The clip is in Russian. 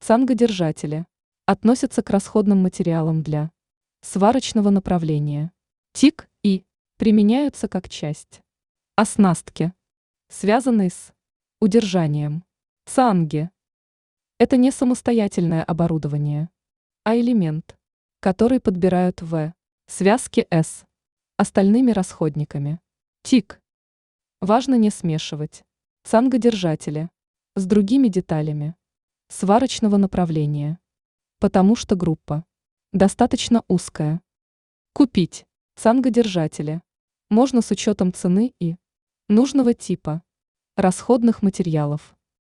Цангодержатели относятся к расходным материалам для сварочного направления. ТИК и применяются как часть оснастки, связанной с удержанием. Цанги – это не самостоятельное оборудование, а элемент, который подбирают в связке с остальными расходниками. ТИК. Важно не смешивать цангодержатели с другими деталями сварочного направления, потому что группа достаточно узкая. Купить цангодержатели можно с учетом цены и нужного типа расходных материалов.